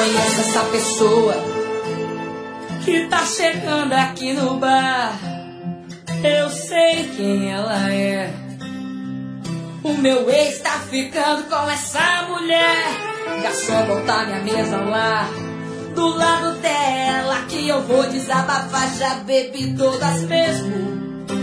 conhece essa pessoa que tá chegando aqui no bar? Eu sei quem ela é. O meu ex tá ficando com essa mulher. Garçom, botar minha mesa lá do lado dela, que eu vou desabafar. Já bebi todas mesmo,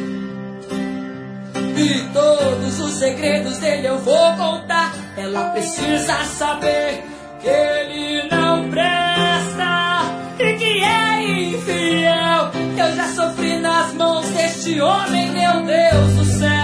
e todos os segredos dele eu vou contar. Ela precisa saber que ele não presta e que é infiel. Eu já sofri nas mãos deste homem, meu Deus do céu.